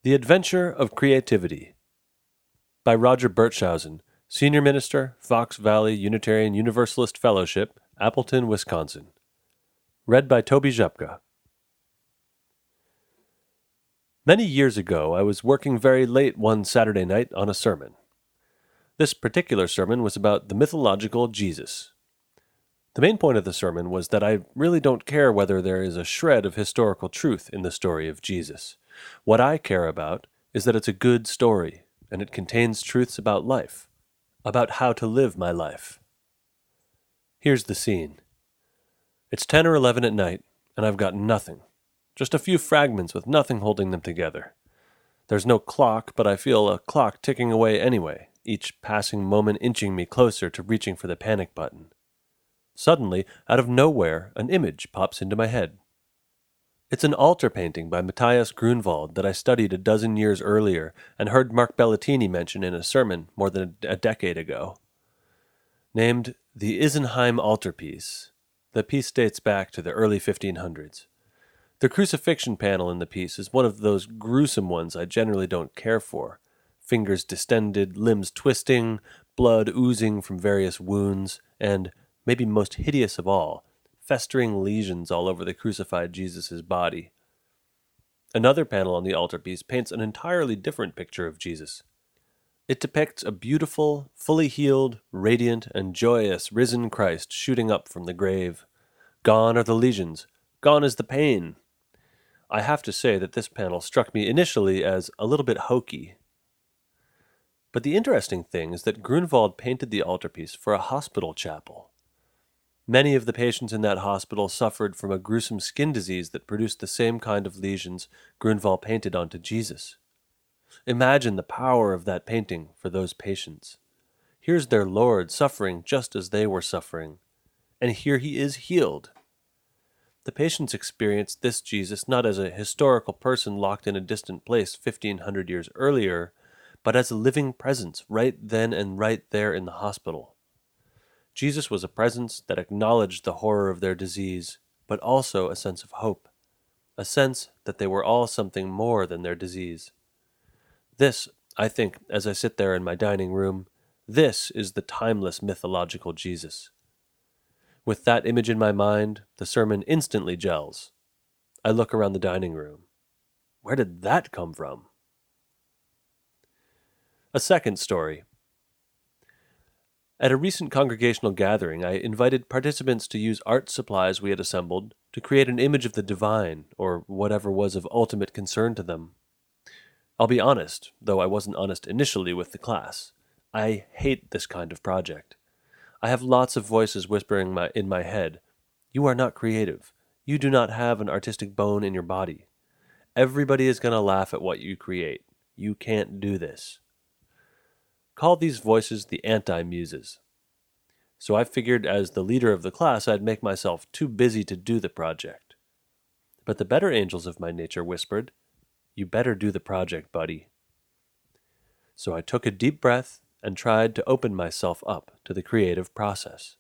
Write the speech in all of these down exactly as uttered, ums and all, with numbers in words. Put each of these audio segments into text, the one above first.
The Adventure of Creativity by Roger Burtshausen, Senior Minister, Fox Valley Unitarian Universalist Fellowship, Appleton, Wisconsin. Read by Toby Zhepka. Many years ago, I was working very late one Saturday night on a sermon. This particular sermon was about the mythological Jesus. The main point of the sermon was that I really don't care whether there is a shred of historical truth in the story of Jesus. What I care about is that it's a good story, and it contains truths about life, about how to live my life. Here's the scene. It's ten or eleven at night, and I've got nothing. Just a few fragments with nothing holding them together. There's no clock, but I feel a clock ticking away anyway, each passing moment inching me closer to reaching for the panic button. Suddenly, out of nowhere, an image pops into my head. It's an altar painting by Matthias Grunewald that I studied a dozen years earlier and heard Mark Bellatini mention in a sermon more than a decade ago. Named the Isenheim Altarpiece, the piece dates back to the early fifteen hundreds. The crucifixion panel in the piece is one of those gruesome ones I generally don't care for. Fingers distended, limbs twisting, blood oozing from various wounds, and, maybe most hideous of all, festering lesions all over the crucified Jesus' body. Another panel on the altarpiece paints an entirely different picture of Jesus. It depicts a beautiful, fully healed, radiant, and joyous risen Christ shooting up from the grave. Gone are the lesions. Gone is the pain. I have to say that this panel struck me initially as a little bit hokey. But the interesting thing is that Grunewald painted the altarpiece for a hospital chapel. Many of the patients in that hospital suffered from a gruesome skin disease that produced the same kind of lesions Grunewald painted onto Jesus. Imagine the power of that painting for those patients. Here's their Lord suffering just as they were suffering, and here he is healed. The patients experienced this Jesus not as a historical person locked in a distant place fifteen hundred years earlier, but as a living presence right then and right there in the hospital. Jesus was a presence that acknowledged the horror of their disease, but also a sense of hope, a sense that they were all something more than their disease. This, I think, as I sit there in my dining room, this is the timeless mythological Jesus. With that image in my mind, the sermon instantly gels. I look around the dining room. Where did that come from? A second story. At a recent congregational gathering, I invited participants to use art supplies we had assembled to create an image of the divine, or whatever was of ultimate concern to them. I'll be honest, though I wasn't honest initially with the class. I hate this kind of project. I have lots of voices whispering my, in my head, "You are not creative. You do not have an artistic bone in your body. Everybody is going to laugh at what you create. You can't do this." Call these voices the anti-muses. So I figured as the leader of the class I'd make myself too busy to do the project. But the better angels of my nature whispered, "You better do the project, buddy." So I took a deep breath and tried to open myself up to the creative process.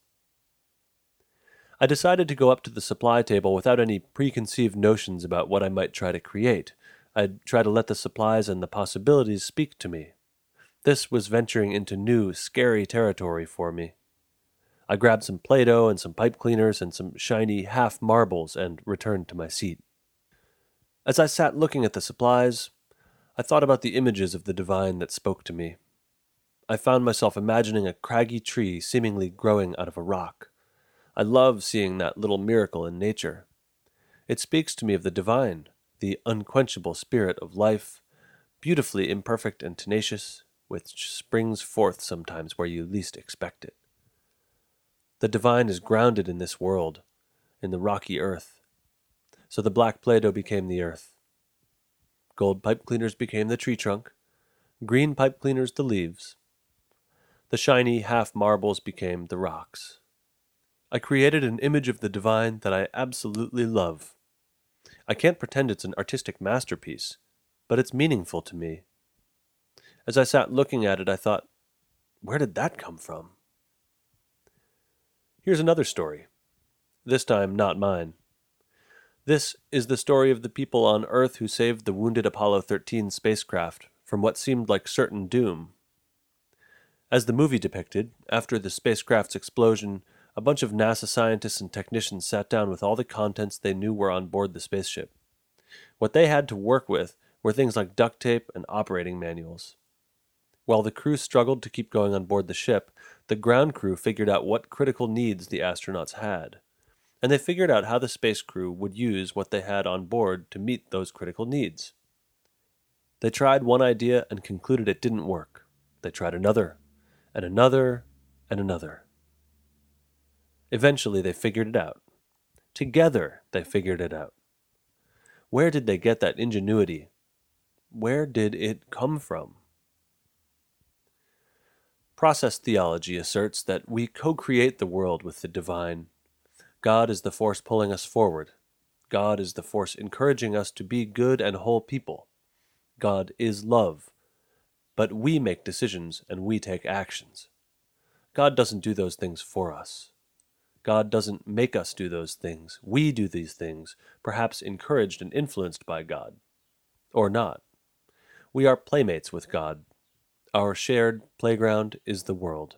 I decided to go up to the supply table without any preconceived notions about what I might try to create. I'd try to let the supplies and the possibilities speak to me. This was venturing into new, scary territory for me. I grabbed some Play-Doh and some pipe cleaners and some shiny half marbles and returned to my seat. As I sat looking at the supplies, I thought about the images of the divine that spoke to me. I found myself imagining a craggy tree seemingly growing out of a rock. I love seeing that little miracle in nature. It speaks to me of the divine, the unquenchable spirit of life, beautifully imperfect and tenacious, which springs forth sometimes where you least expect it. The divine is grounded in this world, in the rocky earth. So the black Play-Doh became the earth. Gold pipe cleaners became the tree trunk, green pipe cleaners the leaves. The shiny half marbles became the rocks. I created an image of the divine that I absolutely love. I can't pretend it's an artistic masterpiece, but it's meaningful to me. As I sat looking at it, I thought, where did that come from? Here's another story. This time not mine. This is the story of the people on Earth who saved the wounded Apollo thirteen spacecraft from what seemed like certain doom. As the movie depicted, after the spacecraft's explosion, a bunch of NASA scientists and technicians sat down with all the contents they knew were on board the spaceship. What they had to work with were things like duct tape and operating manuals. While the crew struggled to keep going on board the ship, the ground crew figured out what critical needs the astronauts had, and they figured out how the space crew would use what they had on board to meet those critical needs. They tried one idea and concluded it didn't work. They tried another, and another, and another. Eventually they figured it out. Together they figured it out. Where did they get that ingenuity? Where did it come from? Process theology asserts that we co-create the world with the divine. God is the force pulling us forward. God is the force encouraging us to be good and whole people. God is love. But we make decisions and we take actions. God doesn't do those things for us. God doesn't make us do those things. We do these things, perhaps encouraged and influenced by God. Or not. We are playmates with God. Our shared playground is the world.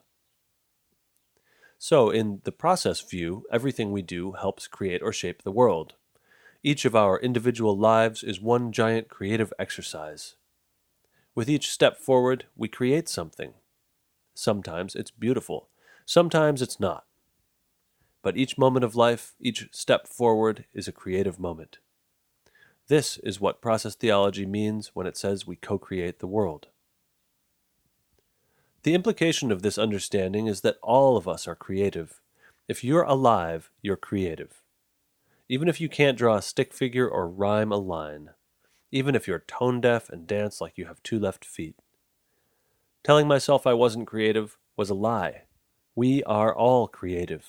So, in the process view, everything we do helps create or shape the world. Each of our individual lives is one giant creative exercise. With each step forward, we create something. Sometimes it's beautiful. Sometimes it's not. But each moment of life, each step forward, is a creative moment. This is what process theology means when it says we co-create the world. The implication of this understanding is that all of us are creative. If you're alive, you're creative. Even if you can't draw a stick figure or rhyme a line. Even if you're tone deaf and dance like you have two left feet. Telling myself I wasn't creative was a lie. We are all creative.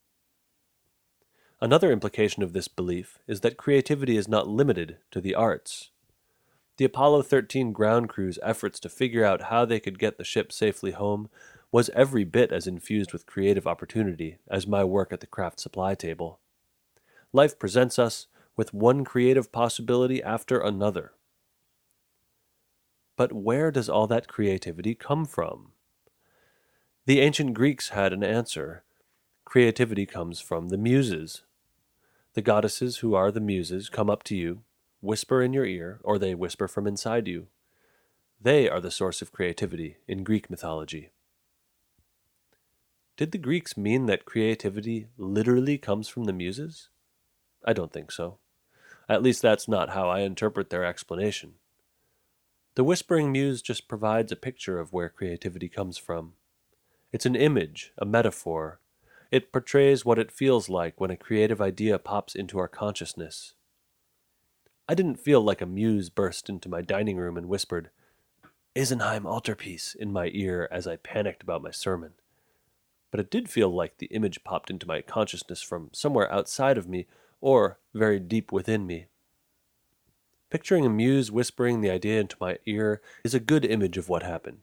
Another implication of this belief is that creativity is not limited to the arts. The Apollo thirteen ground crew's efforts to figure out how they could get the ship safely home was every bit as infused with creative opportunity as my work at the craft supply table. Life presents us with one creative possibility after another. But where does all that creativity come from? The ancient Greeks had an answer. Creativity comes from the muses. The goddesses who are the muses come up to you, whisper in your ear, or they whisper from inside you. They are the source of creativity in Greek mythology. Did the Greeks mean that creativity literally comes from the muses? I don't think so. At least that's not how I interpret their explanation. The whispering muse just provides a picture of where creativity comes from. It's an image, a metaphor. It portrays what it feels like when a creative idea pops into our consciousness. I didn't feel like a muse burst into my dining room and whispered, "Isenheim altarpiece," in my ear as I panicked about my sermon. But it did feel like the image popped into my consciousness from somewhere outside of me or very deep within me. Picturing a muse whispering the idea into my ear is a good image of what happened.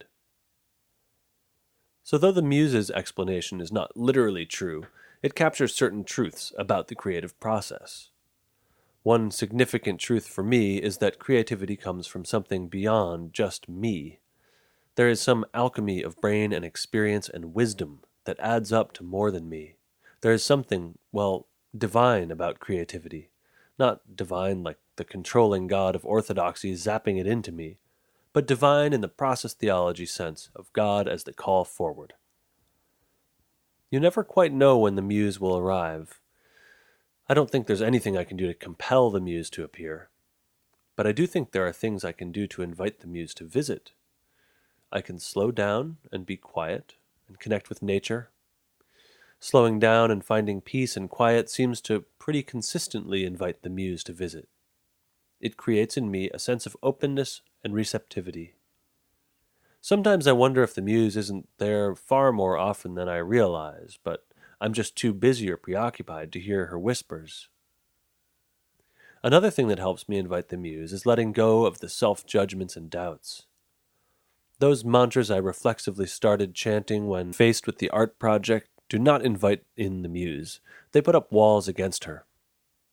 So though the muse's explanation is not literally true, it captures certain truths about the creative process. One significant truth for me is that creativity comes from something beyond just me. There is some alchemy of brain and experience and wisdom that adds up to more than me. There is something, well, divine about creativity. Not divine like the controlling God of orthodoxy zapping it into me, but divine in the process theology sense of God as the call forward. You never quite know when the muse will arrive. I don't think there's anything I can do to compel the muse to appear, but I do think there are things I can do to invite the muse to visit. I can slow down and be quiet and connect with nature. Slowing down and finding peace and quiet seems to pretty consistently invite the muse to visit. It creates in me a sense of openness and receptivity. Sometimes I wonder if the muse isn't there far more often than I realize, but I'm just too busy or preoccupied to hear her whispers. Another thing that helps me invite the muse is letting go of the self-judgments and doubts. Those mantras I reflexively started chanting when faced with the art project do not invite in the muse. They put up walls against her.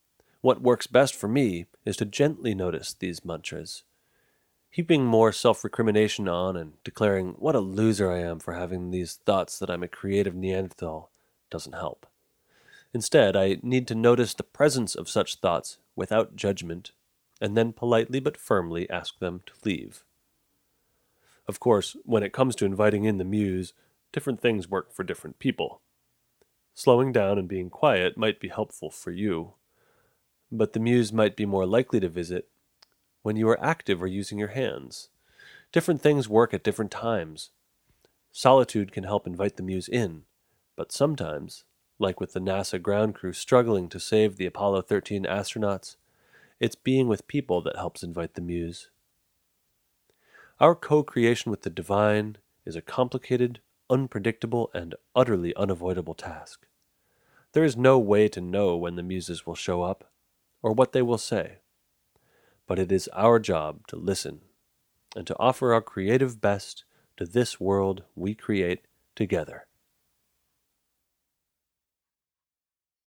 What works best for me is to gently notice these mantras. Heaping more self-recrimination on and declaring what a loser I am for having these thoughts that I'm a creative Neanderthal doesn't help. Instead, I need to notice the presence of such thoughts without judgment, and then politely but firmly ask them to leave. Of course, when it comes to inviting in the muse, different things work for different people. Slowing down and being quiet might be helpful for you, but the muse might be more likely to visit when you are active or using your hands. Different things work at different times. Solitude can help invite the muse in, but sometimes, like with the NASA ground crew struggling to save the Apollo thirteen astronauts, it's being with people that helps invite the muse. Our co-creation with the divine is a complicated, unpredictable, and utterly unavoidable task. There is no way to know when the muses will show up, or what they will say. But it is our job to listen, and to offer our creative best to this world we create together.